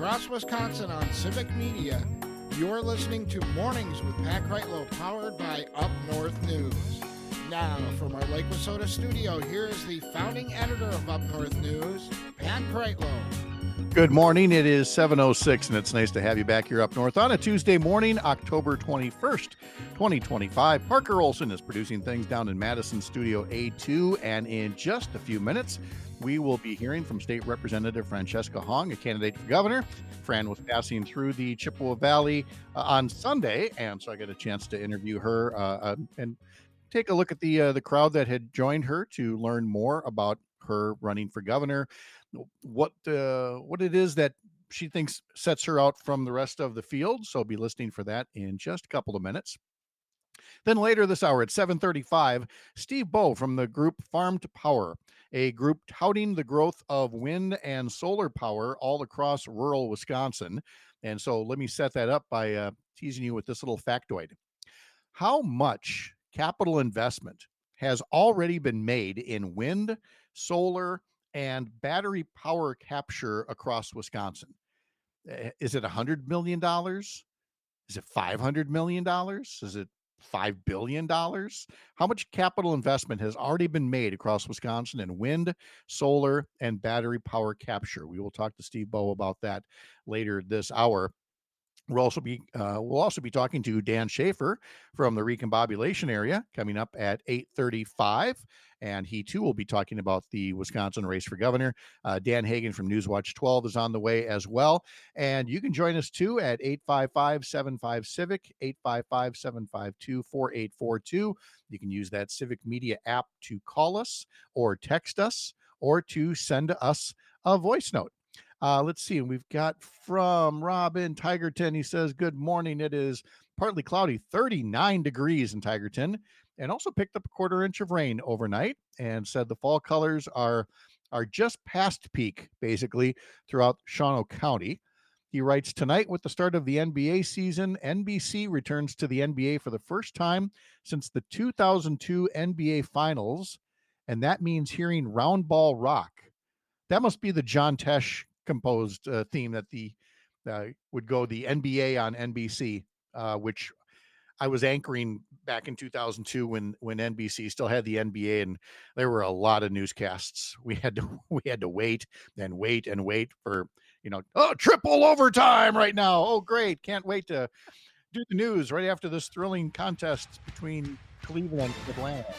across Wisconsin on Civic Media. You're listening to Mornings with Pat Kreitlow, powered by Up North News. Now, from our Lake Wissota studio, here is the founding editor of Up North News, Pat Kreitlow. Good morning. It is 7:06, and it's nice to have you back here up north on a Tuesday morning, October 21st, 2025. Parker Olson is producing things down in Madison Studio A2, and in just a few minutes, we will be hearing from State Representative Francesca Hong, a candidate for governor. Fran was passing through the Chippewa Valley on Sunday, and so I got a chance to interview her and take a look at the crowd that had joined her to learn more about her running for governor, what it is that she thinks sets her out from the rest of the field. So I'll be listening for that in just a couple of minutes. Then later this hour at 7:35, Steve Bowe from the group Farm to Power, a group touting the growth of wind and solar power all across rural Wisconsin. And so let me set that up by teasing you with this little factoid. How much capital investment has already been made in wind, solar, and battery power capture across Wisconsin? Is it $100 million? Is it $500 million? Is it $5 billion? How much capital investment has already been made across Wisconsin in wind, solar, and battery power capture? We will talk to Steve Bowe about that later this hour. We'll also be talking to Dan Schaefer from the Recombobulation area coming up at 8:35, and he too will be talking about the Wisconsin race for governor. Dan Hagan from Newswatch 12 is on the way as well, and you can join us too at 855-75-CIVIC, 855-752-4842. You can use that Civic Media app to call us or text us or to send us a voice note. Let's see. We've got from Robin Tigerton. He says, good morning. It is partly cloudy, 39 degrees in Tigerton, and also picked up a quarter inch of rain overnight, and said the fall colors are just past peak, basically, throughout Shawano County. He writes, tonight with the start of the NBA season, NBC returns to the NBA for the first time since the 2002 NBA Finals, and that means hearing Round Ball Rock. That must be the John Tesh composed theme that would go the NBA on NBC, which I was anchoring back in 2002 when NBC still had the NBA, and there were a lot of newscasts. We had to wait and wait and wait for, triple overtime right now. Oh, great. Can't wait to do the news right after this thrilling contest between Cleveland and Atlanta.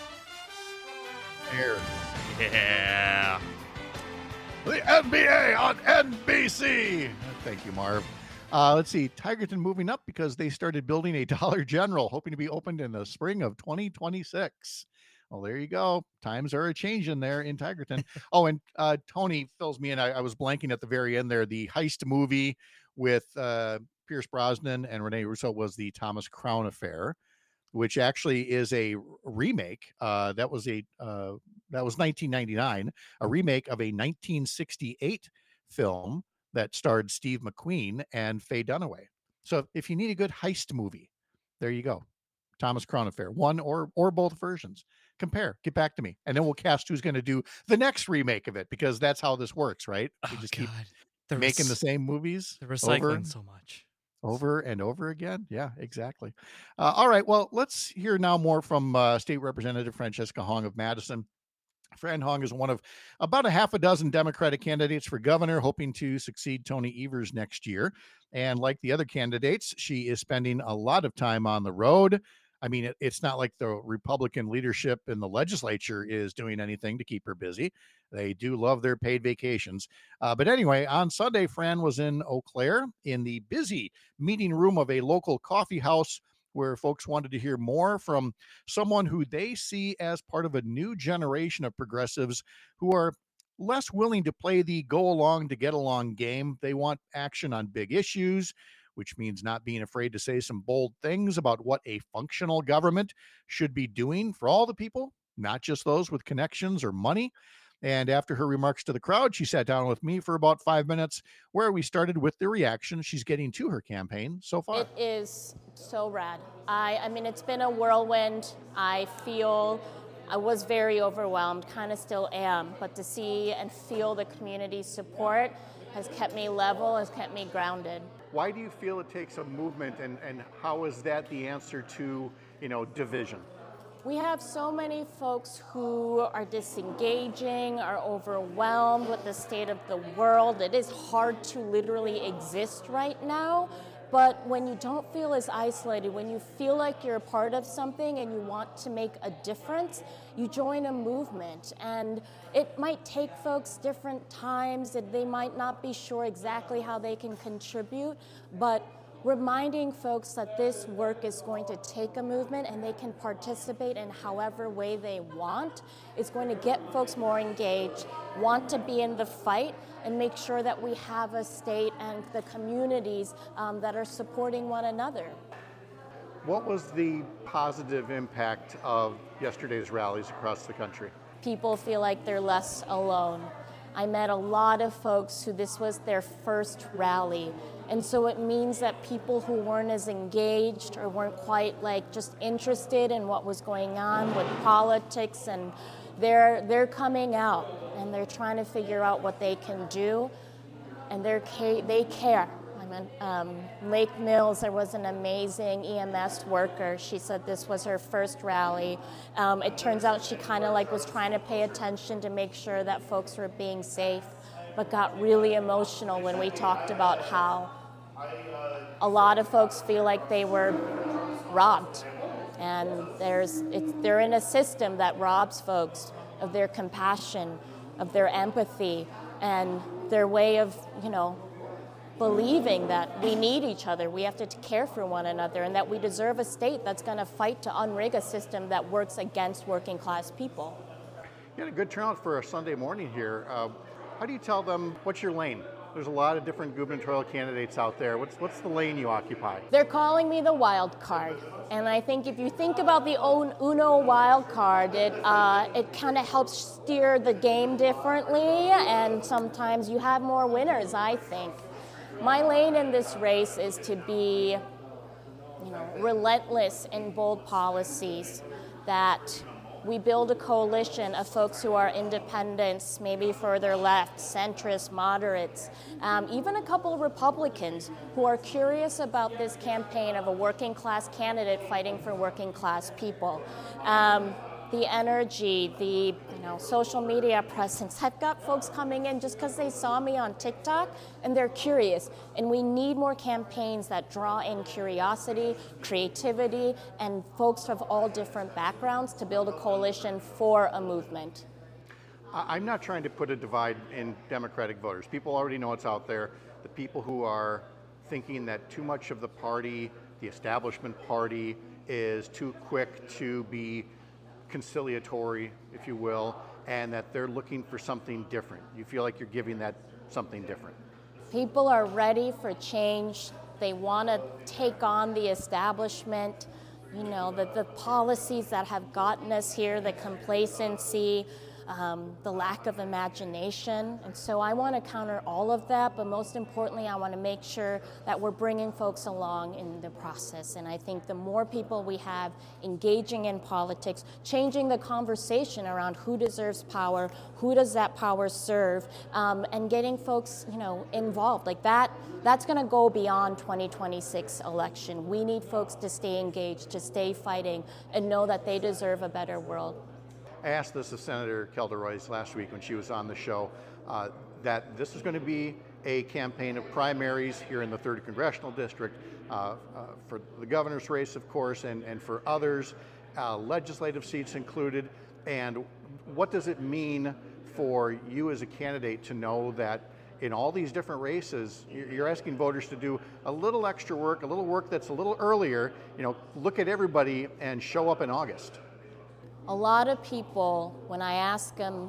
There. Yeah. The NBA on NBC. Thank you, Marv. Let's see. Tigerton moving up because they started building a Dollar General, hoping to be opened in the spring of 2026. Well, there you go. Times are a changing there in Tigerton. Oh, and Tony fills me in. I was blanking at the very end there. The heist movie with Pierce Brosnan and Rene Russo was the Thomas Crown Affair, which actually is a remake. That was 1999, a remake of a 1968 film that starred Steve McQueen and Faye Dunaway. So if you need a good heist movie, there you go. Thomas Crown Affair, one or both versions. Compare, get back to me, and then we'll cast who's going to do the next remake of it, because that's how this works, right? We just keep making the same movies. The recycling so much. Over and over again. Yeah, exactly. All right. Well, let's hear now more from State Representative Francesca Hong of Madison. Fran Hong is one of about a half a dozen Democratic candidates for governor, hoping to succeed Tony Evers next year. And like the other candidates, she is spending a lot of time on the road. I mean, it's not like the Republican leadership in the legislature is doing anything to keep her busy. They do love their paid vacations. But anyway, on Sunday, Fran was in Eau Claire in the busy meeting room of a local coffee house where folks wanted to hear more from someone who they see as part of a new generation of progressives who are less willing to play the go along to get along game. They want action on big issues, which means not being afraid to say some bold things about what a functional government should be doing for all the people, not just those with connections or money. And after her remarks to the crowd, she sat down with me for about 5 minutes, where we started with the reaction she's getting to her campaign so far. It is so rad. I mean, it's been a whirlwind. I was very overwhelmed, kind of still am, but to see and feel the community support has kept me level, has kept me grounded. Why do you feel it takes a movement, and how is that the answer to, division? We have so many folks who are disengaging, are overwhelmed with the state of the world. It is hard to literally exist right now. But when you don't feel as isolated, when you feel like you're a part of something and you want to make a difference, you join a movement. And it might take folks different times, that they might not be sure exactly how they can contribute, but reminding folks that this work is going to take a movement and they can participate in however way they want is going to get folks more engaged, want to be in the fight, and make sure that we have a state and the communities that are supporting one another. What was the positive impact of yesterday's rallies across the country? People feel like they're less alone. I met a lot of folks who this was their first rally. And so it means that people who weren't as engaged or weren't quite just interested in what was going on with politics, and they're coming out and they're trying to figure out what they can do, and they care. Lake Mills, there was an amazing EMS worker. She said this was her first rally. It turns out she kind of was trying to pay attention to make sure that folks were being safe, but got really emotional when we talked about how a lot of folks feel like they were robbed. And they're in a system that robs folks of their compassion, of their empathy, and their way of, believing that we need each other, we have to care for one another, and that we deserve a state that's going to fight to unrig a system that works against working class people. You had a good turnout for a Sunday morning here. How do you tell them what's your lane? There's a lot of different gubernatorial candidates out there. What's the lane you occupy? They're calling me the wild card. And I think if you think about the Uno wild card, it kind of helps steer the game differently, and sometimes you have more winners, I think. My lane in this race is to be, relentless in bold policies, that we build a coalition of folks who are independents, maybe further left, centrist, moderates, even a couple of Republicans who are curious about this campaign of a working class candidate fighting for working class people. The energy, the social media presence. I've got folks coming in just because they saw me on TikTok and they're curious. And we need more campaigns that draw in curiosity, creativity, and folks of all different backgrounds to build a coalition for a movement. I'm not trying to put a divide in Democratic voters. People already know it's out there. The people who are thinking that too much of the party, the establishment party, is too quick to be conciliatory, if you will, and that they're looking for something different. You feel like you're giving that something different. People are ready for change. They want to take on the establishment, the policies that have gotten us here, the complacency, the lack of imagination. And so I want to counter all of that, but most importantly, I want to make sure that we're bringing folks along in the process. And I think the more people we have engaging in politics, changing the conversation around who deserves power, who does that power serve, and getting folks, involved. That's going to go beyond 2026 election. We need folks to stay engaged, to stay fighting, and know that they deserve a better world. I asked this of Senator Kelda Royce last week when she was on the show, that this is going to be a campaign of primaries here in the 3rd Congressional District, for the governor's race, of course, and for others, legislative seats included. And what does it mean for you as a candidate to know that in all these different races, you're asking voters to do a little extra work, a little work that's a little earlier, look at everybody and show up in August? A lot of people, when I ask them,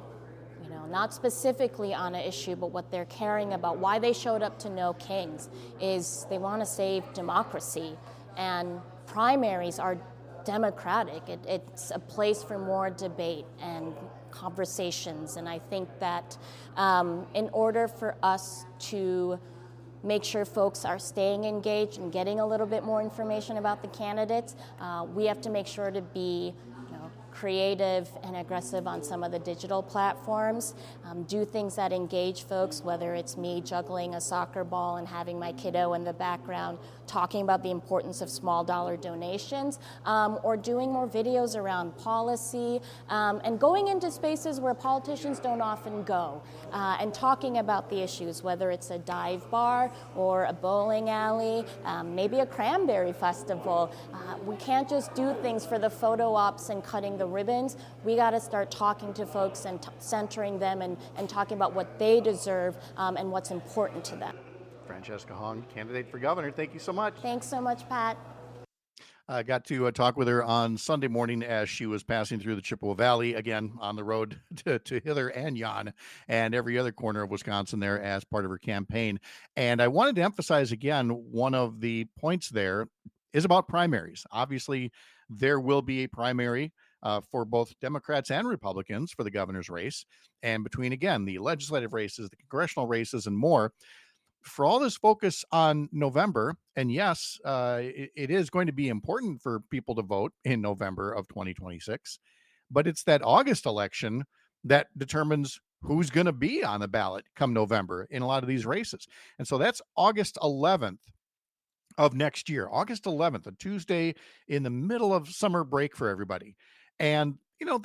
not specifically on an issue, but what they're caring about, why they showed up to No Kings, is they want to save democracy. And primaries are democratic. It's a place for more debate and conversations. And I think that in order for us to make sure folks are staying engaged and getting a little bit more information about the candidates, we have to make sure to be creative and aggressive on some of the digital platforms, do things that engage folks, whether it's me juggling a soccer ball and having my kiddo in the background talking about the importance of small dollar donations, or doing more videos around policy, and going into spaces where politicians don't often go, and talking about the issues, whether it's a dive bar or a bowling alley, maybe a cranberry festival. We can't just do things for the photo ops and cutting the ribbons. We got to start talking to folks and centering them and talking about what they deserve and what's important to them. Francesca Hong, candidate for governor. Thank you so much. Thanks so much, Pat. I got to talk with her on Sunday morning as she was passing through the Chippewa Valley, again, on the road to Hither and Yon and every other corner of Wisconsin there as part of her campaign. And I wanted to emphasize again, one of the points there is about primaries. Obviously, there will be a primary for both Democrats and Republicans for the governor's race. And between, again, the legislative races, the congressional races, and more, for all this focus on November, and yes, it is going to be important for people to vote in November of 2026, but it's that August election that determines who's going to be on the ballot come November in a lot of these races. And so that's August 11th of next year, August 11th, a Tuesday in the middle of summer break for everybody. And,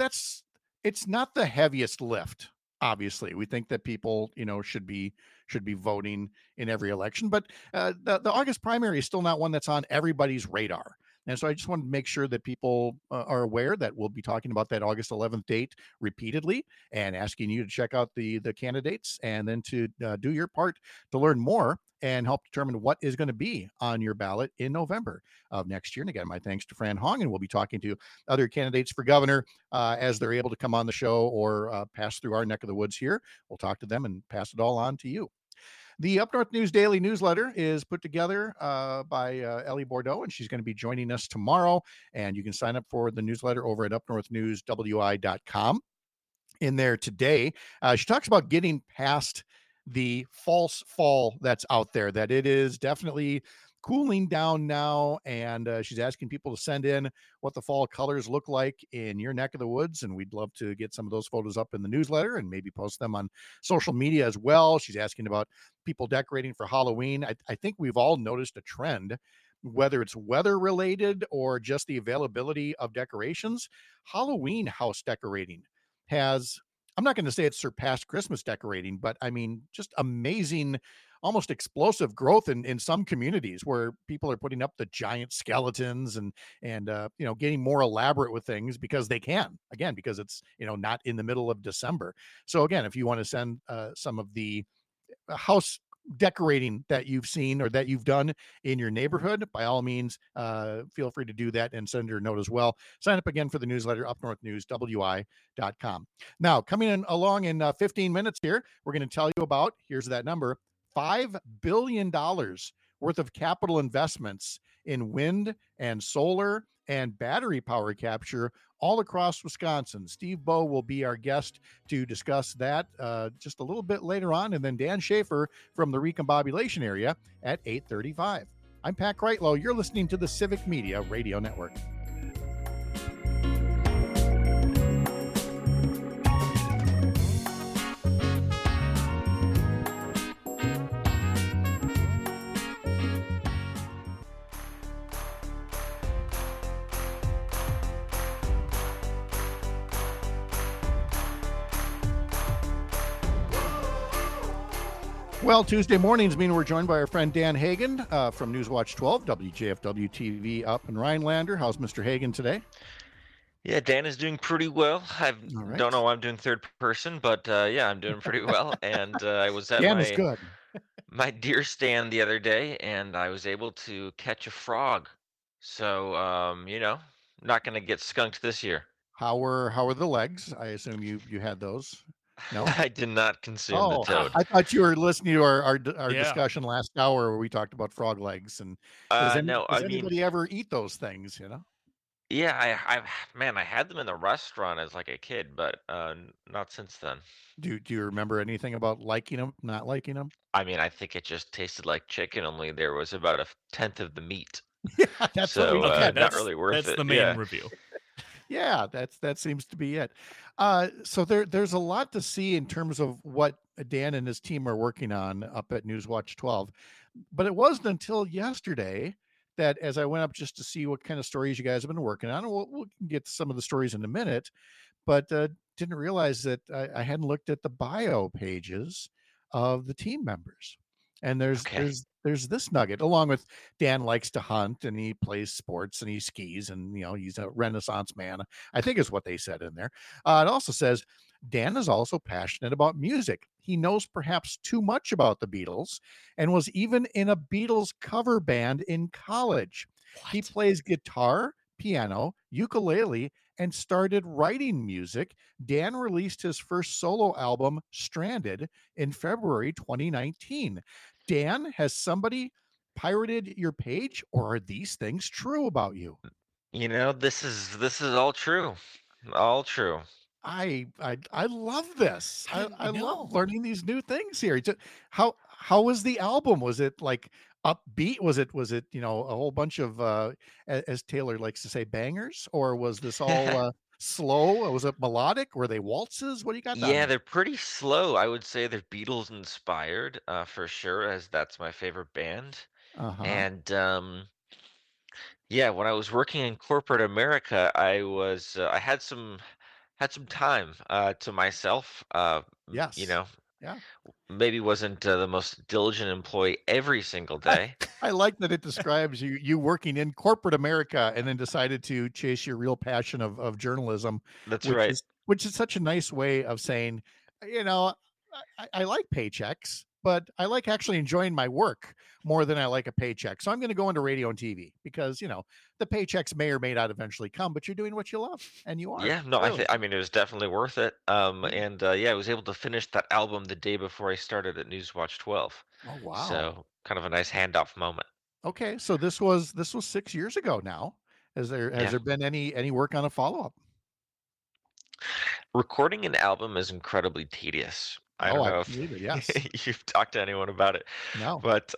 it's not the heaviest lift. Obviously, we think that people, should be voting in every election, but the August primary is still not one that's on everybody's radar. And so I just wanted to make sure that people are aware that we'll be talking about that August 11th date repeatedly and asking you to check out the candidates and then to do your part to learn more and help determine what is going to be on your ballot in November of next year. And again, my thanks to Fran Hong, and we'll be talking to other candidates for governor as they're able to come on the show or pass through our neck of the woods here. We'll talk to them and pass it all on to you. The Up North News Daily newsletter is put together by Ellie Bordeaux, and she's going to be joining us tomorrow. And you can sign up for the newsletter over at upnorthnewswi.com. In there today, she talks about getting past the false fall that's out there, that it is definitely cooling down now. And she's asking people to send in what the fall colors look like in your neck of the woods. And we'd love to get some of those photos up in the newsletter and maybe post them on social media as well. She's asking about people decorating for Halloween. I think we've all noticed a trend, whether it's weather related or just the availability of decorations. Halloween house decorating has, I'm not going to say it's surpassed Christmas decorating, but I mean, just amazing, almost explosive growth in some communities where people are putting up the giant skeletons and getting more elaborate with things because they can, again, because it's, not in the middle of December. So again, if you want to send some of the house decorating that you've seen or that you've done in your neighborhood, by all means, feel free to do that and send her a note as well. Sign up again for the newsletter, upnorthnewswi.com. Now, coming in along in 15 minutes here, we're going to tell you about, here's that number, $5 billion worth of capital investments in wind and solar and battery power capture all across Wisconsin. Steve Bowe will be our guest to discuss that just a little bit later on. And then Dan Schaefer from the Recombobulation area at 8:35. I'm Pat Kreitlow. You're listening to the Civic Media Radio Network. Well, Tuesday mornings mean we're joined by our friend Dan Hagan from Newswatch 12, WJFW TV up in Rhinelander. How's Mr. Hagan today? Yeah, Dan is doing pretty well. I don't know why I'm doing third person, but yeah, I'm doing pretty well. And I was at my deer stand the other day, and I was able to catch a frog. So, not going to get skunked this year. How were the legs? I assume you had those. No, I did not consume the toad. I thought you were listening to our discussion last hour where we talked about frog legs. And does anybody ever eat those things? Yeah, I had them in the restaurant as like a kid, but not since then. Do you remember anything about liking them, not liking them? I mean, I think it just tasted like chicken, only there was about 1/10 of the meat. Yeah, that's so not really worth it. That's the main review. Yeah, that seems to be it. So there's a lot to see in terms of what Dan and his team are working on up at Newswatch 12. But it wasn't until yesterday that as I went up just to see what kind of stories you guys have been working on, and we'll get to some of the stories in a minute, but didn't realize that I hadn't looked at the bio pages of the team members. And Okay. there's this nugget, along with Dan likes to hunt and he plays sports and he skis and he's a Renaissance man, I think is what they said in there. It also says Dan is also passionate about music. He knows perhaps too much about the Beatles and was even in a Beatles cover band in college. He plays guitar, piano, ukulele, and started writing music. Dan released his first solo album, Stranded, in February 2019. Dan, has somebody pirated your page, or are these things true about you? This is all true. All true. I love this. I love know. learning these new things here. How was the album? Was it like upbeat? Was it a whole bunch of as Taylor likes to say bangers, or was this all slow? Was it melodic? Were they waltzes? What do you got down Yeah, there? they're pretty slow. I would say they're Beatles inspired, for sure, as that's my favorite band. Uh-huh. And yeah, when I was working in corporate America, I had some time to myself. You Yes. know, Yeah. maybe wasn't the most diligent employee every single I, day. I like that it describes you working in corporate America and then decided to chase your real passion of journalism, That's which right. is such a nice way of saying, you know, I like paychecks, but I like actually enjoying my work more than I like a paycheck. So I'm going to go into radio and TV because the paychecks may or may not eventually come, but you're doing what you love, and you are Yeah, no, I clearly. think I mean it was definitely worth it. Yeah. And yeah, I was able to finish that album the day before I started at Newswatch 12. Oh wow. So kind of a nice handoff moment. Okay, so this was 6 years ago now. Has Yeah. there been any work on a follow up? Recording an album is incredibly tedious. I Oh, don't I know believe it. if Yes. you've talked to anyone about it, No. but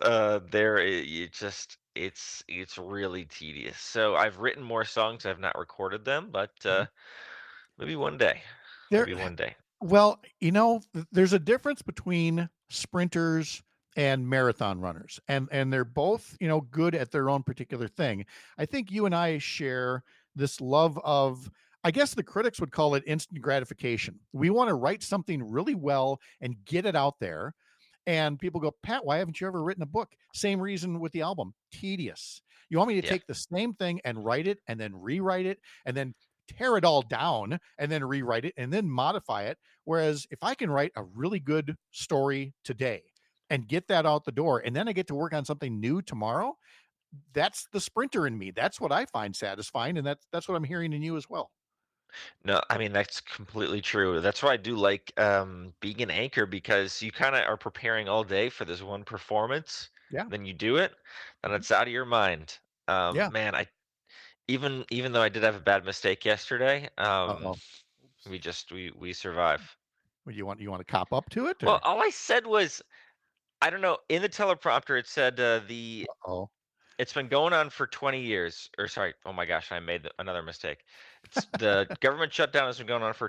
it's really tedious. So I've written more songs, I've not recorded them, but Mhm. maybe one day. There Maybe one day. well, there's a difference between sprinters and marathon runners, and they're both, good at their own particular thing. I think you and I share this love of, I guess the critics would call it instant gratification. We want to write something really well and get it out there. And people go, Pat, why haven't you ever written a book? Same reason with the album, tedious. You want me to Yeah. take the same thing and write it and then rewrite it and then tear it all down and then rewrite it and then modify it. Whereas if I can write a really good story today and get that out the door, and then I get to work on something new tomorrow, that's the sprinter in me. That's what I find satisfying. And that's what I'm hearing in you as well. No, I mean that's completely true. That's why I do like being an anchor because you kind of are preparing all day for this one performance. Yeah. Then you do it, and it's out of your mind. Yeah. Man, I even though I did have a bad mistake yesterday, Uh-oh. we survive. Well, you want to cop up to it, Well, or all I said was I don't know. In the teleprompter, it said the oh. it's been going on for 20 years. Or sorry, oh my gosh, I made another mistake. It's the government shutdown has been going on for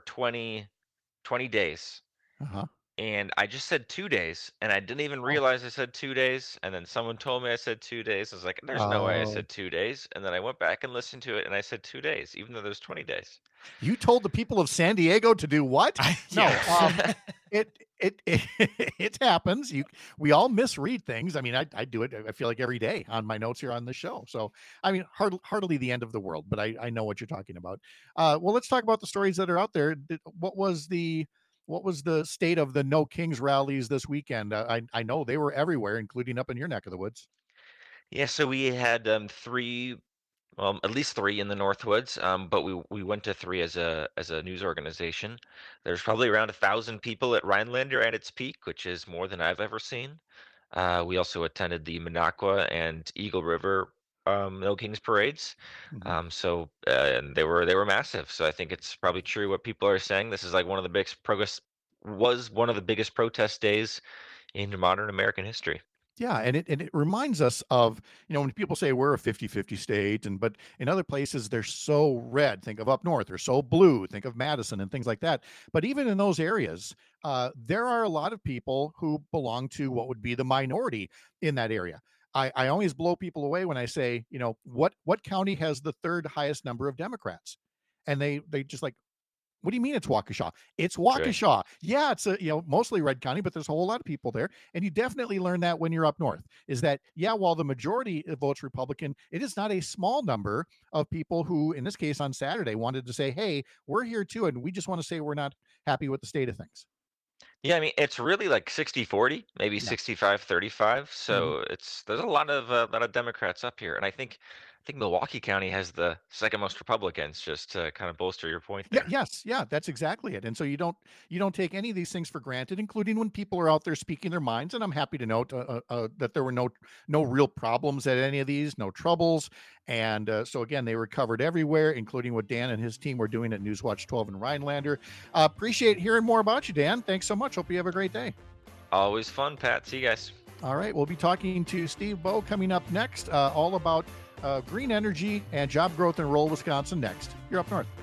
20 days. Uh-huh. And I just said 2 days, and I didn't even Oh. realize I said 2 days, and then someone told me I said 2 days. I was like, "There's no way I Oh. said 2 days," and then I went back and listened to it, and I said 2 days, even though there's 20 days. You told the people of San Diego to do what? No, Yeah. it it happens. We all misread things. I mean, I do it. I feel like every day on my notes here on the show. So I mean, hardly the end of the world, but I know what you're talking about. Well, let's talk about the stories that are out there. What was the state of the No Kings rallies this weekend? I know they were everywhere, including up in your neck of the woods. Yeah, so we had, 3 at least 3 in the Northwoods, but we went to 3 as a news organization. There's probably around 1,000 people at Rhinelander at its peak, which is more than I've ever seen. We also attended the Minocqua and Eagle River No Kings parades. Mhm. And they were massive. So I think it's probably true what people are saying. This is like one of the biggest progress was one of the biggest protest days in modern American history. Yeah, and it reminds us of, when people say we're a 50-50 state, but in other places they're so red. Think of up north, or so blue. Think of Madison and things like that. But even in those areas, there are a lot of people who belong to what would be the minority in that area. I always blow people away when I say, what county has the third highest number of Democrats? And they just like, what do you mean it's Waukesha? It's Waukesha. Right. Yeah, it's mostly red county, but there's a whole lot of people there. And you definitely learn that when you're up north, is that, yeah, while the majority votes Republican, it is not a small number of people who, in this case on Saturday, wanted to say, hey, we're here too, and we just want to say we're not happy with the state of things. Yeah, I mean, it's really like 60-40, maybe 65-35. So there's a lot of Democrats up here. And I think Milwaukee County has the second most Republicans, just to kind of bolster your point there. Yeah, that's exactly it. And so you don't take any of these things for granted, including when people are out there speaking their minds. And I'm happy to note that there were no real problems at any of these, no troubles. And so again, they were covered everywhere, including what Dan and his team were doing at Newswatch 12 in Rhinelander. Appreciate hearing more about you, Dan. Thanks so much. Hope you have a great day. Always fun, Pat. See you guys. All right, we'll be talking to Steve Bowe coming up next, all about green energy and job growth in rural Wisconsin next. You're up north.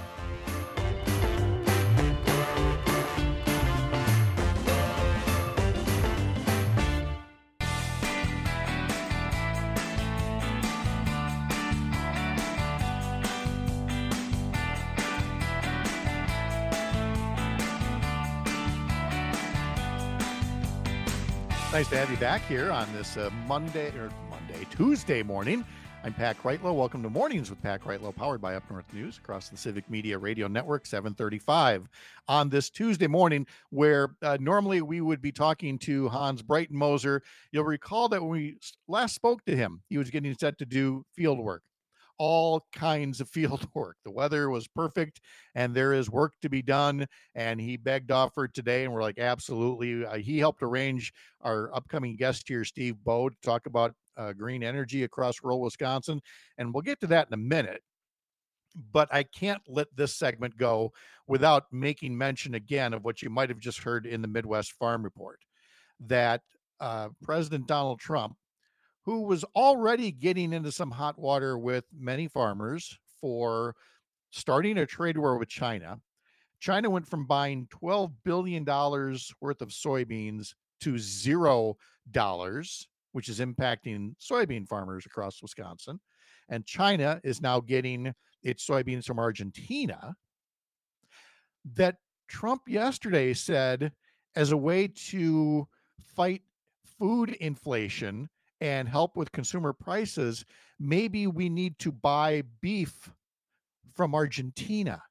Nice to have you back here on this Tuesday morning. I'm Pat Kreitlow. Welcome to Mornings with Pat Kreitlow, powered by Up North News across the Civic Media Radio Network, 735 on this Tuesday morning, where normally we would be talking to Hans Breitenmoser. You'll recall that when we last spoke to him, he was getting set to do field work. All kinds of field work. The weather was perfect and there is work to be done. And he begged off for today. And we're like, absolutely. He helped arrange our upcoming guest here, Steve Bowe, to talk about green energy across rural Wisconsin. And we'll get to that in a minute. But I can't let this segment go without making mention again of what you might have just heard in the Midwest Farm Report, that President Donald Trump, who was already getting into some hot water with many farmers for starting a trade war with China. China went from buying $12 billion worth of soybeans to $0, which is impacting soybean farmers across Wisconsin. And China is now getting its soybeans from Argentina. That Trump yesterday said, as a way to fight food inflation and help with consumer prices, maybe we need to buy beef from Argentina.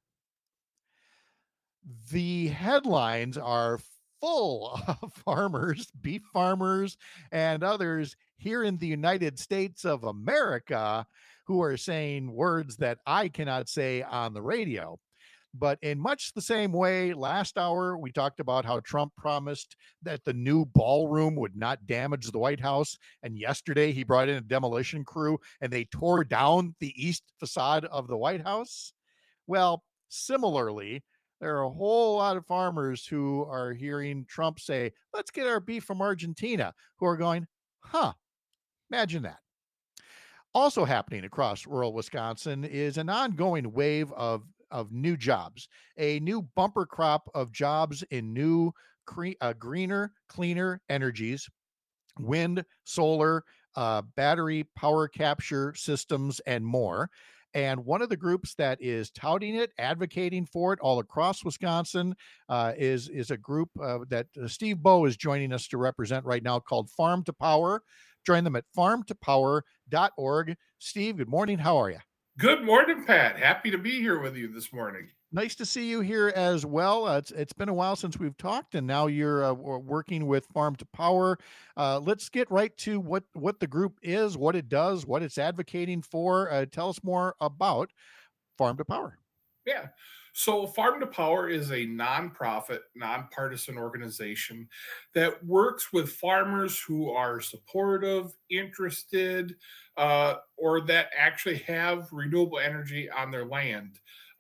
The headlines are full of farmers, beef farmers, and others here in the United States of America who are saying words that I cannot say on the radio. But in much the same way, last hour, we talked about how Trump promised that the new ballroom would not damage the White House. And yesterday he brought in a demolition crew and they tore down the east facade of the White House. Well, similarly, there are a whole lot of farmers who are hearing Trump say, let's get our beef from Argentina, who are going, imagine that. Also happening across rural Wisconsin is an ongoing wave of new jobs, a new bumper crop of jobs in new, greener, cleaner energies, wind, solar, battery power capture systems, and more. And one of the groups that is touting it, advocating for it all across Wisconsin is a group that Steve Bowe is joining us to represent right now, called Farm to Power. Join them at farmtopower.org. Steve, good morning. How are you? Good morning, Pat. Happy to be here with you this morning. Nice to see you here as well. It's been a while since we've talked, and now you're working with Farm to Power. Let's get right to what the group is, what it does, what it's advocating for. Tell us more about Farm to Power. Yeah. So Farm to Power is a nonprofit, nonpartisan organization that works with farmers who are supportive, interested, or that actually have renewable energy on their land.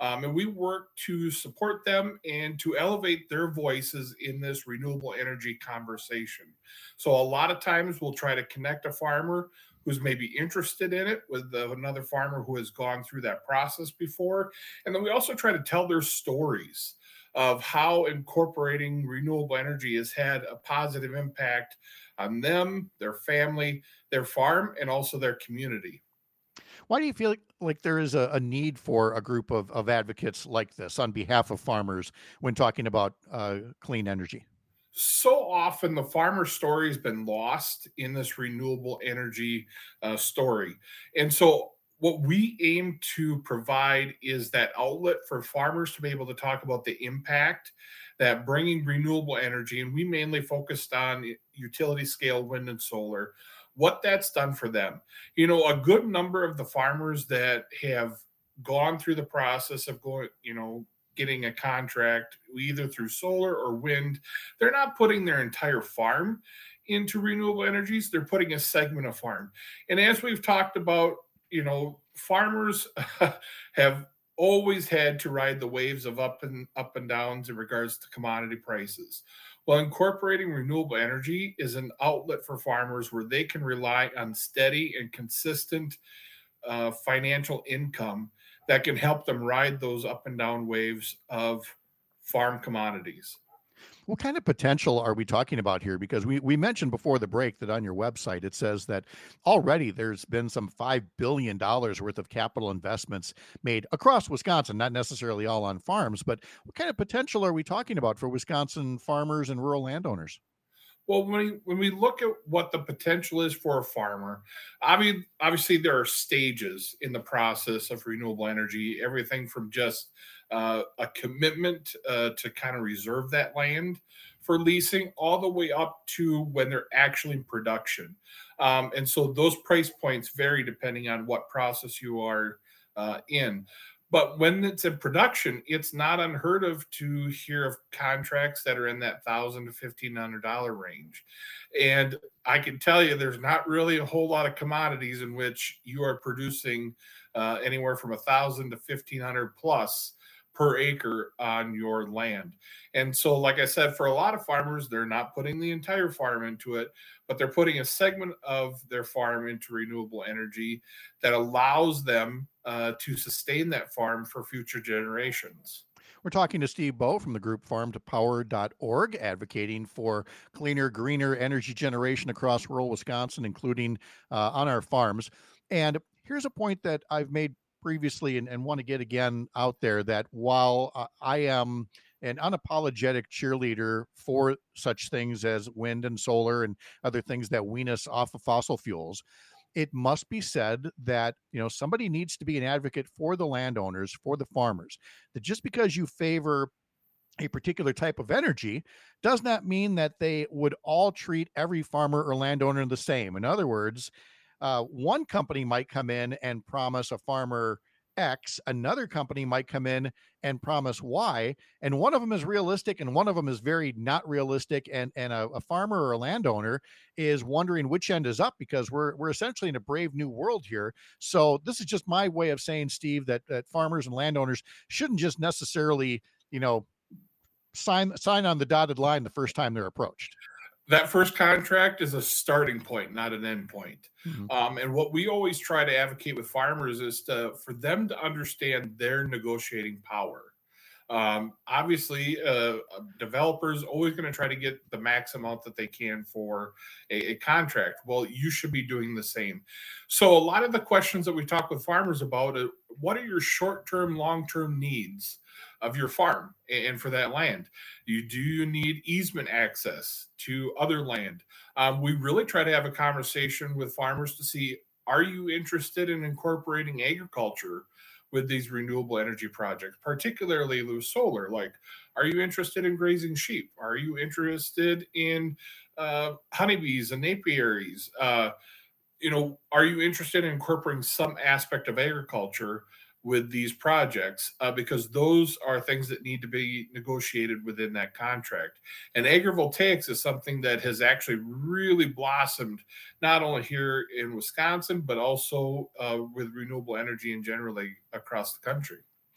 And we work to support them and to elevate their voices in this renewable energy conversation. So a lot of times we'll try to connect a farmer who's maybe interested in it with another farmer who has gone through that process before. And then we also try to tell their stories of how incorporating renewable energy has had a positive impact on them, their family, their farm, and also their community. Why do you feel like there is a need for a group of advocates like this on behalf of farmers when talking about clean energy? So often the farmer story has been lost in this renewable energy story. And so what we aim to provide is that outlet for farmers to be able to talk about the impact that bringing renewable energy, and we mainly focused on utility scale wind and solar, what that's done for them. You know, a good number of the farmers that have gone through the process of going, getting a contract either through solar or wind, they're not putting their entire farm into renewable energies. They're putting a segment of farm. And as we've talked about, farmers have always had to ride the waves of up and downs in regards to commodity prices. Well, incorporating renewable energy is an outlet for farmers where they can rely on steady and consistent financial income that can help them ride those up and down waves of farm commodities. What kind of potential are we talking about here? Because we mentioned before the break that on your website, it says that already there's been some $5 billion worth of capital investments made across Wisconsin, not necessarily all on farms, but what kind of potential are we talking about for Wisconsin farmers and rural landowners? Well, when we look at what the potential is for a farmer, obviously there are stages in the process of renewable energy, everything from just a commitment to kind of reserve that land for leasing all the way up to when they're actually in production. And so those price points vary depending on what process you are in. But when it's in production, it's not unheard of to hear of contracts that are in that $1,000 to $1,500 range. And I can tell you, there's not really a whole lot of commodities in which you are producing anywhere from $1,000 to $1,500 plus per acre on your land. And so, like I said, for a lot of farmers, they're not putting the entire farm into it, but they're putting a segment of their farm into renewable energy that allows them to sustain that farm for future generations. We're talking to Steve Bowe from the group farmtopower.org, advocating for cleaner, greener energy generation across rural Wisconsin, including on our farms. And here's a point that I've made previously and want to get again out there, that while I am an unapologetic cheerleader for such things as wind and solar and other things that wean us off of fossil fuels, it must be said that, somebody needs to be an advocate for the landowners, for the farmers, that just because you favor a particular type of energy does not mean that they would all treat every farmer or landowner the same. In other words, one company might come in and promise a farmer X, another company might come in and promise Y, and one of them is realistic and one of them is very not realistic, and a farmer or a landowner is wondering which end is up, because we're essentially in a brave new world here. So this is just my way of saying, Steve, that farmers and landowners shouldn't just necessarily, sign on the dotted line the first time they're approached. That first contract is a starting point, not an end point. Mm-hmm. And what we always try to advocate with farmers is for them to understand their negotiating power. Obviously, developers always going to try to get the max amount that they can for a contract. Well, you should be doing the same. So a lot of the questions that we talk with farmers about, what are your short-term, long-term needs of your farm and for that land? Do you need easement access to other land? We really try to have a conversation with farmers to see, are you interested in incorporating agriculture with these renewable energy projects, particularly with solar? Like, are you interested in grazing sheep? Are you interested in honeybees and apiaries? Are you interested in incorporating some aspect of agriculture with these projects? Because those are things that need to be negotiated within that contract. And agrivoltaics is something that has actually really blossomed, not only here in Wisconsin, but also with renewable energy in generally across the country.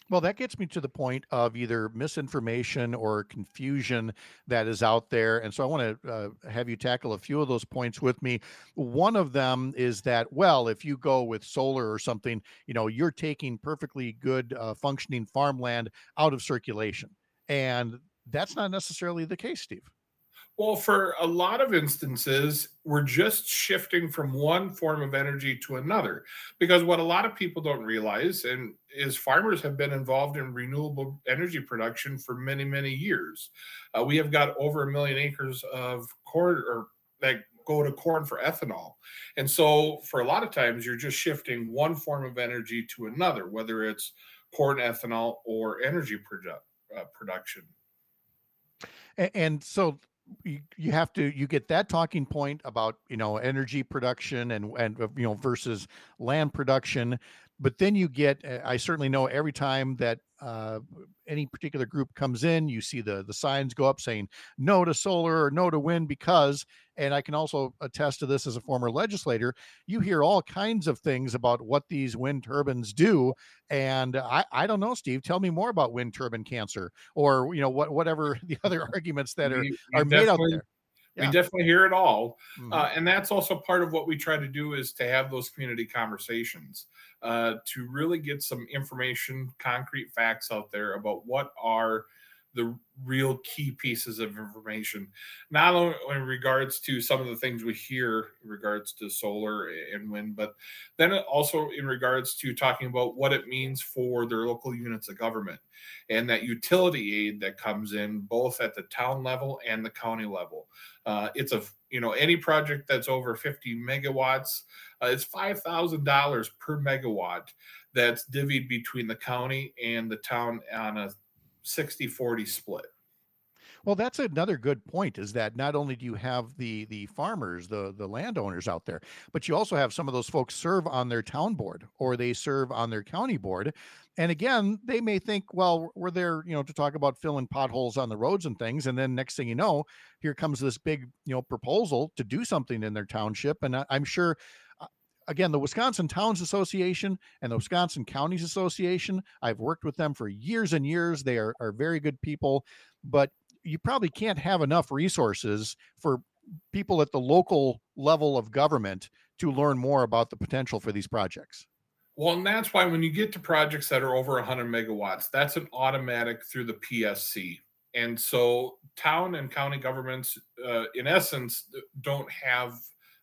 Well, that gets me to the point of either misinformation or confusion that is out there. And so I want to have you tackle a few of those points with me. One of them is that, well, if you go with solar or something, you're taking perfectly good functioning farmland out of circulation. And that's not necessarily the case, Steve. Well, for a lot of instances, we're just shifting from one form of energy to another. Because what a lot of people don't realize is farmers have been involved in renewable energy production for many, many years. We have got over 1 million acres of corn or that go to corn for ethanol. And so for a lot of times, you're just shifting one form of energy to another, whether it's corn ethanol or energy production. And so you have to get that talking point about energy production and versus land production, but then you get I certainly know every time that any particular group comes in, you see the signs go up saying no to solar or no to wind because, and I can also attest to this as a former legislator, you hear all kinds of things about what these wind turbines do. And I don't know, Steve, tell me more about wind turbine cancer or, whatever the other arguments that are made out there. We definitely hear it all. And that's also part of what we try to do is to have those community conversations to really get some information, concrete facts out there about what are the real key pieces of information, not only in regards to some of the things we hear in regards to solar and wind, but then also in regards to talking about what it means for their local units of government and that utility aid that comes in both at the town level and the county level. It's any project that's over 50 megawatts, it's $5,000 per megawatt that's divvied between the county and the town on a 60-40 split. Well, that's another good point, is that not only do you have the farmers, the landowners out there, but you also have some of those folks serve on their town board or they serve on their county board. And again, they may think, well, we're there, to talk about filling potholes on the roads and things. And then next thing you know, here comes this big, proposal to do something in their township. And I'm sure again, the Wisconsin Towns Association and the Wisconsin Counties Association, I've worked with them for years and years. They are very good people, but you probably can't have enough resources for people at the local level of government to learn more about the potential for these projects. Well, and that's why when you get to projects that are over 100 megawatts, that's an automatic through the PSC. And so town and county governments, in essence, don't have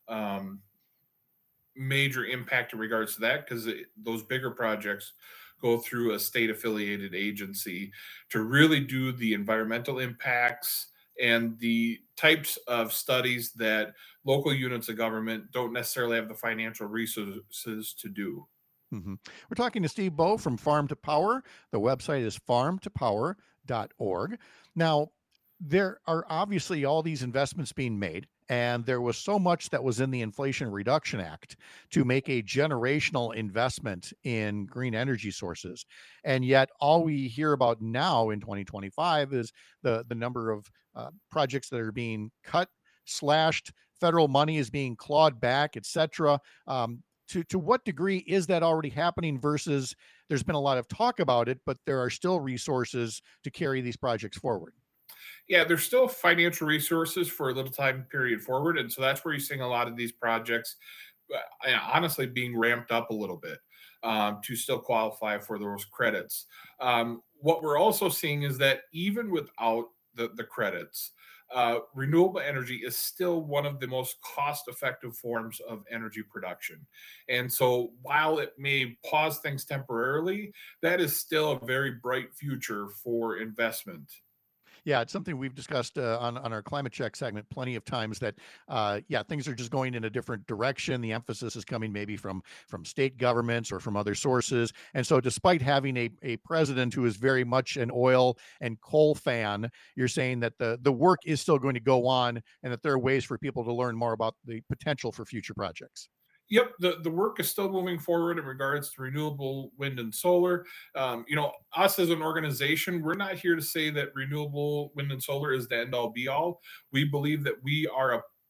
major impact in regards to that because those bigger projects go through a state affiliated agency to really do the environmental impacts and the types of studies that local units of government don't necessarily have the financial resources to do. Mm-hmm. We're talking to Steve Bowe from Farm to Power. The website is farmtopower.org. Now, there are obviously all these investments being made, and there was so much that was in the Inflation Reduction Act to make a generational investment in green energy sources. And yet all we hear about now in 2025 is the number of projects that are being cut, slashed, federal money is being clawed back, etc. To what degree is that already happening versus there's been a lot of talk about it, but there are still resources to carry these projects forward? Yeah, there's still financial resources for a little time period forward. And so that's where you're seeing a lot of these projects, honestly, being ramped up a little bit to still qualify for those credits. What we're also seeing is that even without the credits, renewable energy is still one of the most cost-effective forms of energy production. And so while it may pause things temporarily, that is still a very bright future for investment. Yeah, it's something we've discussed on our climate check segment plenty of times that, things are just going in a different direction. The emphasis is coming maybe from state governments or from other sources. And so despite having a president who is very much an oil and coal fan, you're saying that the work is still going to go on and that there are ways for people to learn more about the potential for future projects. Yep, the work is still moving forward in regards to renewable wind and solar. Us as an organization, we're not here to say that renewable wind and solar is the end all be all. We believe that we are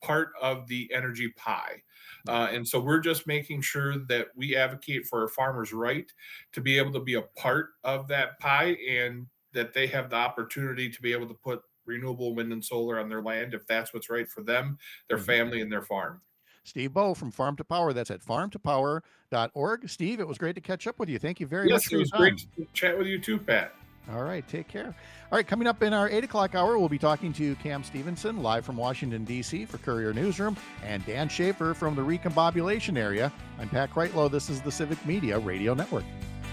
part of the energy pie. And so we're just making sure that we advocate for our farmers' right to be able to be a part of that pie, and that they have the opportunity to be able to put renewable wind and solar on their land if that's what's right for them, their family, and their farm. Steve Bowe from Farm to Power. That's at farmtopower.org. Steve, it was great to catch up with you. Thank you very much for your time. Yes, it was great to chat with you too, Pat. All right, take care. All right, coming up in our 8 o'clock hour, we'll be talking to Cam Stevenson, live from Washington, D.C. for Courier Newsroom, and Dan Schaefer from the Recombobulation area. I'm Pat Kreitlow. This is the Civic Media Radio Network.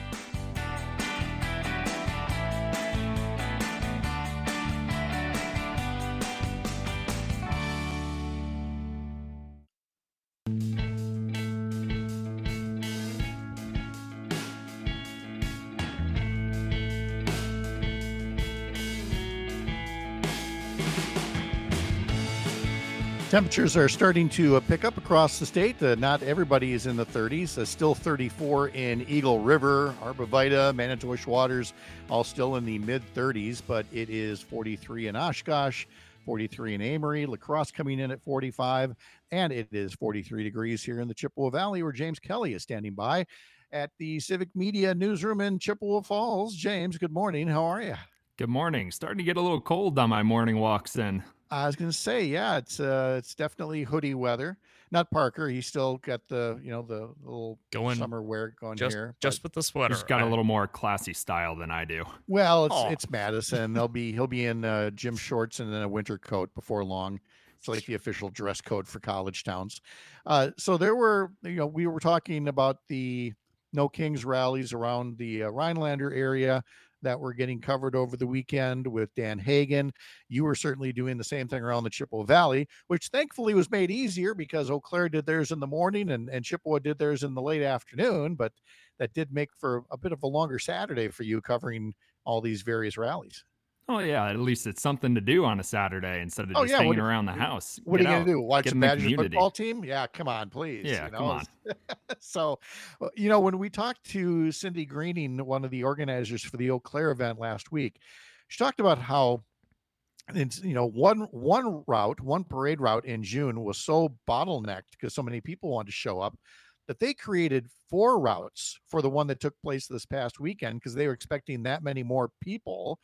Temperatures are starting to pick up across the state. Not everybody is in the 30s. Still 34 in Eagle River, Arbavita, Manitowish Waters, all still in the mid-30s, but it is 43 in Oshkosh, 43 in Amory, La Crosse coming in at 45, and it is 43 degrees here in the Chippewa Valley, where James Kelly is standing by at the Civic Media Newsroom in Chippewa Falls. James, good morning. How are you? Good morning. Starting to get a little cold on my morning walks in. I was going to say, yeah, it's definitely hoodie weather. Not Parker. He's still got the little summer wear going here. Just with the sweater. He's got a little more classy style than I do. Well, it's Madison. He'll be in gym shorts and then a winter coat before long. It's like the official dress code for college towns. So there were, we were talking about the No Kings rallies around the Rhinelander area that were getting covered over the weekend with Dan Hagan. You were certainly doing the same thing around the Chippewa Valley, which thankfully was made easier because Eau Claire did theirs in the morning and Chippewa did theirs in the late afternoon, but that did make for a bit of a longer Saturday for you covering all these various rallies. Oh, yeah, at least it's something to do on a Saturday instead of just hanging around the house. What are you going to do? Watch the Badgers football team? Yeah, come on, please. Yeah, come on. So, when we talked to Cindy Greening, one of the organizers for the Eau Claire event last week, she talked about how it's, one parade route in June was so bottlenecked because so many people wanted to show up that they created 4 routes for the one that took place this past weekend because they were expecting that many more people.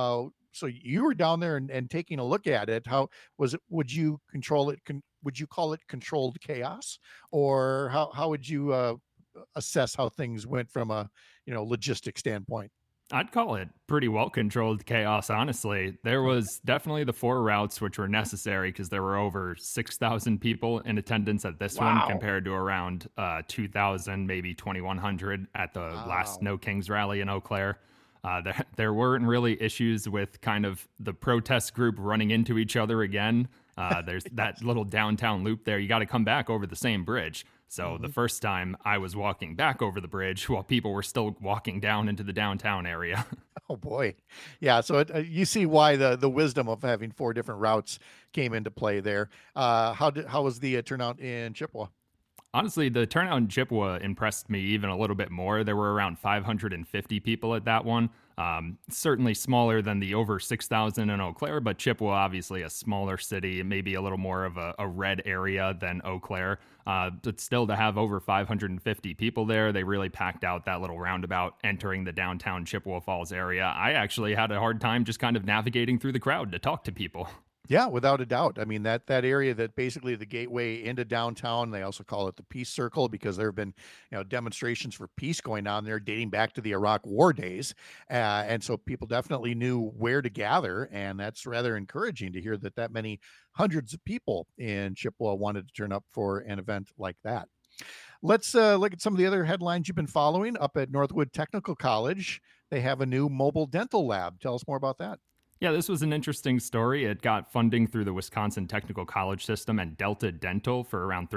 So you were down there and taking a look at it. How was it? Would you control it? Would you call it controlled chaos, or how would you assess how things went from a logistic standpoint? I'd call it pretty well controlled chaos, honestly. There was definitely the 4 routes, which were necessary because there were over 6,000 people in attendance at this one compared to around 2,000, maybe 2,100 at the last No Kings rally in Eau Claire. There weren't really issues with kind of the protest group running into each other again. There's that little downtown loop there. You got to come back over the same bridge. So the first time I was walking back over the bridge while people were still walking down into the downtown area. Oh boy. Yeah. So you see why the wisdom of having 4 different routes came into play there. How was the turnout in Chippewa? Honestly, the turnout in Chippewa impressed me even a little bit more. There were around 550 people at that one. Certainly smaller than the over 6,000 in Eau Claire, but Chippewa, obviously a smaller city, maybe a little more of a red area than Eau Claire. But still, to have over 550 people there, they really packed out that little roundabout entering the downtown Chippewa Falls area. I actually had a hard time just kind of navigating through the crowd to talk to people. Yeah, without a doubt. I mean, that area that basically the gateway into downtown, they also call it the Peace Circle because there have been, demonstrations for peace going on there dating back to the Iraq War days. And so people definitely knew where to gather. And that's rather encouraging to hear that many hundreds of people in Chippewa wanted to turn up for an event like that. Let's look at some of the other headlines you've been following. Up at Northwood Technical College, they have a new mobile dental lab. Tell us more about that. Yeah, this was an interesting story. It got funding through the Wisconsin Technical College System and Delta Dental for around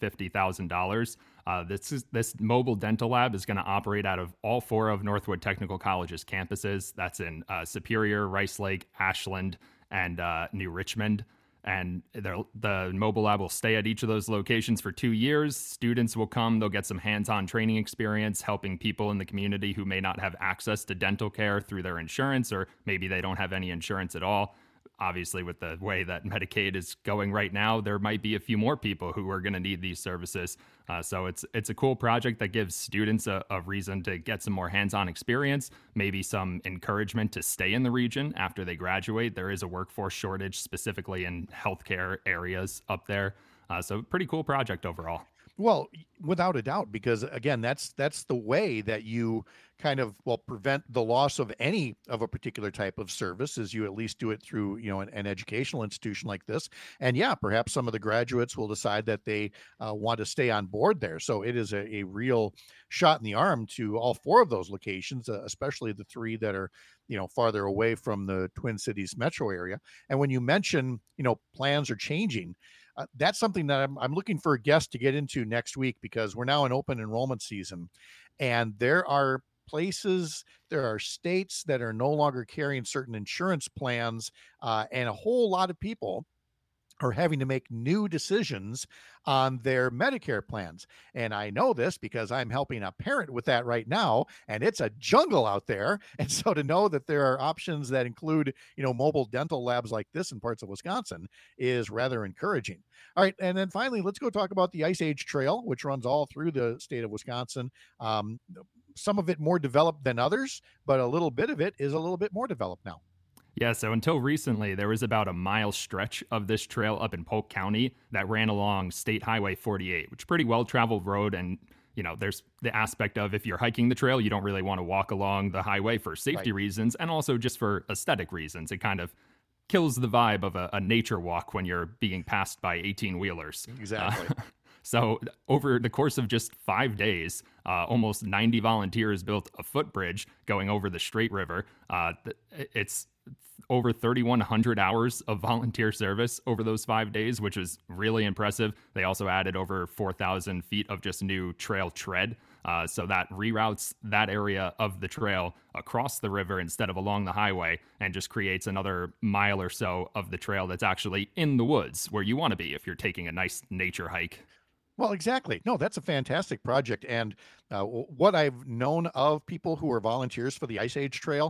$350,000. This mobile dental lab is going to operate out of all 4 of Northwood Technical College's campuses. That's in Superior, Rice Lake, Ashland, and New Richmond. And the mobile lab will stay at each of those locations for 2 years. Students will come, they'll get some hands-on training experience, helping people in the community who may not have access to dental care through their insurance, or maybe they don't have any insurance at all. obviously with the way that Medicaid is going right now, there might be a few more people who are going to need these services. So it's a cool project that gives students a reason to get some more hands-on experience, maybe some encouragement to stay in the region after they graduate. There is a workforce shortage specifically in healthcare areas up there. So pretty cool project overall. Well, without a doubt, because again, that's the way that you kind of, prevent the loss of any of a particular type of service, is you at least do it through, an educational institution like this. And yeah, perhaps some of the graduates will decide that they want to stay on board there. So it is a real shot in the arm to all 4 of those locations, especially the 3 that are, farther away from the Twin Cities metro area. And when you mention, plans are changing, that's something that I'm looking for a guest to get into next week, because we're now in open enrollment season, and there are states that are no longer carrying certain insurance plans, and a whole lot of people are having to make new decisions on their Medicare plans. And I know this because I'm helping a parent with that right now, and it's a jungle out there. And so to know that there are options that include, mobile dental labs like this in parts of Wisconsin is rather encouraging. All right. And then finally, let's go talk about the Ice Age Trail, which runs all through the state of Wisconsin. Some of it more developed than others, but a little bit of it is a little bit more developed now. Yeah, so until recently, there was about a mile stretch of this trail up in Polk County that ran along State Highway 48, which is a pretty well-traveled road. And, there's the aspect of if you're hiking the trail, you don't really want to walk along the highway for safety reasons, and also just for aesthetic reasons. It kind of kills the vibe of a nature walk when you're being passed by 18-wheelers. Exactly. So over the course of just 5 days, almost 90 volunteers built a footbridge going over the Straight River. It's over 3,100 hours of volunteer service over those 5 days, which is really impressive. They also added over 4,000 feet of just new trail tread. So that reroutes that area of the trail across the river instead of along the highway, and just creates another mile or so of the trail that's actually in the woods where you want to be if you're taking a nice nature hike. Well, exactly. No, that's a fantastic project. And what I've known of people who are volunteers for the Ice Age Trail,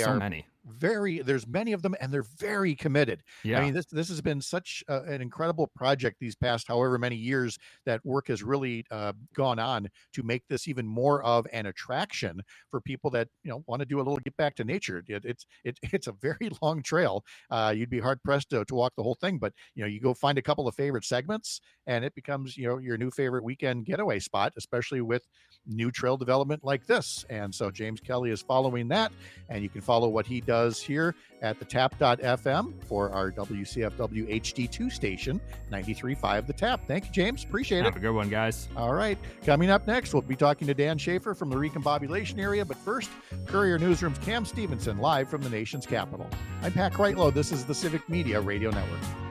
there's many of them, and they're very committed. Yeah. I mean, this has been such an incredible project these past however many years that work has really gone on to make this even more of an attraction for people that, want to do a little get back to nature. It's a very long trail. You'd be hard pressed to walk the whole thing, but you go find a couple of favorite segments, and it becomes, your new favorite weekend getaway spot, especially with new trail development like this. And so James Kelly is following that, and you can follow what he does here at the tap.fm for our WCFW HD2 station, 93.5 The Tap. Thank you, James. Appreciate it. Have a good one, guys. All right. Coming up next, we'll be talking to Dan Schaefer from the Recombobulation area. But first, Courier Newsroom's Cam Stevenson live from the nation's capital. I'm Pat Kreitlow. This is the Civic Media Radio Network.